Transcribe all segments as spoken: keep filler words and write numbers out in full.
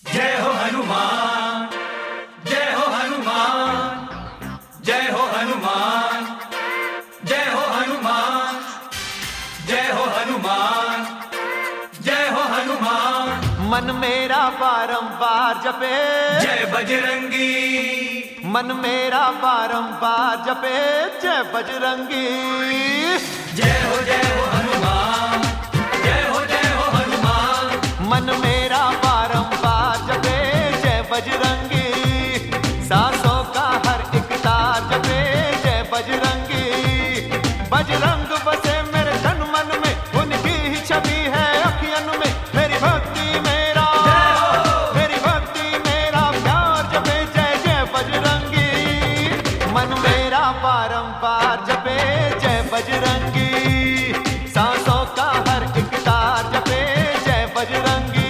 जय हो हनुमान, जय हो हनुमान, जय हो हनुमान, जय हो हनुमान, जय हो हनुमान, जय हो हनुमान। मन मेरा बारंबार जपे जय बजरंगी, मन मेरा बारंबार जपे जय बजरंगी। जय हो जय हो हनुमान, जय हो जय हो हनुमान। मन मेरा बारंबार जपे जय बजरंगी। सांसों का हर एक तार जपे जय बजरंगी। बजरंग बसे मेरे तन मन में, उनकी ही छवि है अखियन में। मेरी भक्ति मेरा मेरी भक्ति मेरा प्यार जपे जय जय बजरंगी। मन मेरा बारंबार जपे जय बजरंगी। सांसों का हर एक तार जपे जय बजरंगी।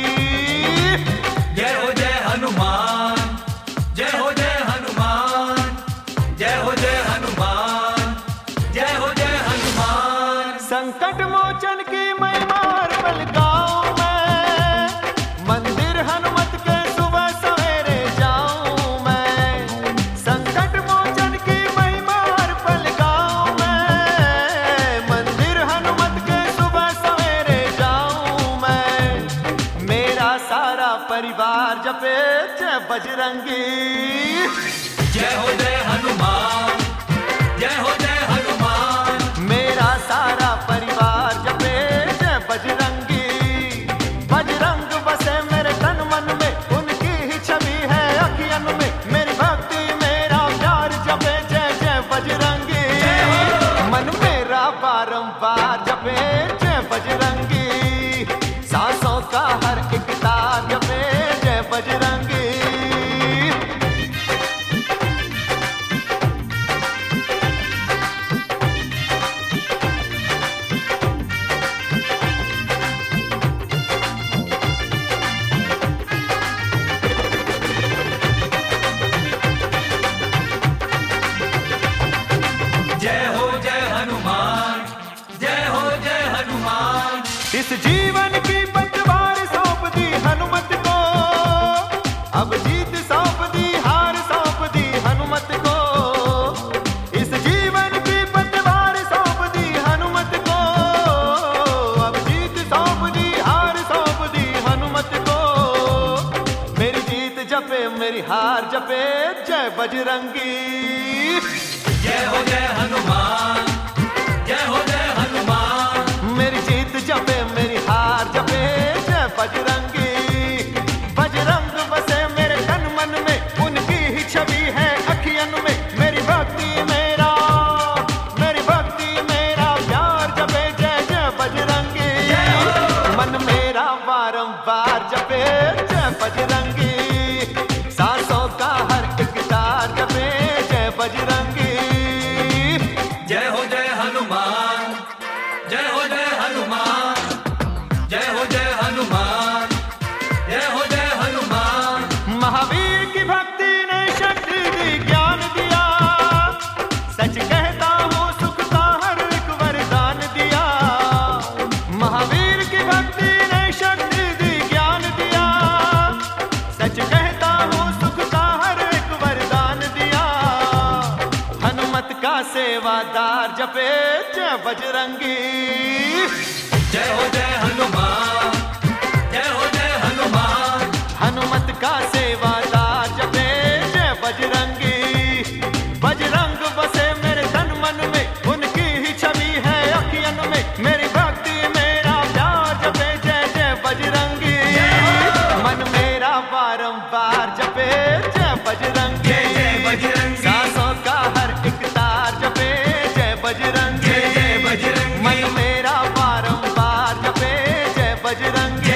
जय हो जय हनुमान, जय हो जय हनुमान, जय हो जय हनुमान, जय हो जय हनुमान। संकट मोचन की महिमा पल गाऊं मैं, मंदिर हनुमत के सुबह सवेरे जाऊं मैं। संकट मोचन की महिमा पल गाऊं मैं, मंदिर हनुमत के सुबह सवेरे जाऊं मैं। मेरा सारा परिवार जपे जय बजरंगी। जय हो जय हनुमान, जय हो जय हनुमान। मेरा सारा परिवार जपे जय बजरंगी। बजरंग बसे मेरे तन मन में, उनकी ही छवि है अखियन में। मेरी भक्ति मेरा प्यार जपे जय जय बजरंगी। मन मेरा बारंबार जपे जय बजरंगी। सांसों का हर एक तार जपे जय बजरंगी। जय हो जय हनुमान, जय हो जय हनुमान। इस जीवन की पतवार सौंप दी हनुमत को, अब जीत सौंप दी हार सौंप दी हनुमत को। इस जीवन की पतवार सौंप दी हनुमत को, अब जीत सौंप दी हार सौंप दी हनुमत को। मेरी जीत जपे मेरी हार जपे जय बजरंगी। जय हो जय हनुमान, जय हो जय हनुमान। मेरी जीत जपे मेरी हार जपे जय बजरंगी। बजरंग बसे मेरे तन मन में, उनकी ही छवि है अखियन में। मेरी भक्ति मेरा मेरी भक्ति मेरा प्यार जपे जय जय बजरंगी। मन मेरा बारंबार जपे जय बजरंगी। सांसों का हर एक तार जपे जय बजरंगी। जय हो जय हनुमान, जय हो जय हनुमान, जय हो जय हनुमान, जय हो जय हनुमान। महावीर की भक्ति ने शक्ति दी ज्ञान दिया। सच कहता हूँ सुख का हर एक वरदान दिया। महावीर की भक्ति ने शक्ति दी ज्ञान दिया। सच कहता हूँ सुख का हर एक वरदान दिया। हनुमत का सेवादार जपे जय बजरंगी। जय हो जय हनुमान, जय हो जय हनुमान। हनुमत का सेवादार जपे जय बजरंगी। बजरंग बसे मेरे तन मन में, उनकी ही छवि है अखियन में। मेरी भक्ति मेरा प्यार जपे जय जय बजरंगी। मन मेरा बारंबार जपे जय बजरंगी। जय जय बजरंगी। सांसों का हर एक तार जपे जय बजरंगी। जय जय बजरंगी। मन मेरा बारंबार जपे जय बजरंगी।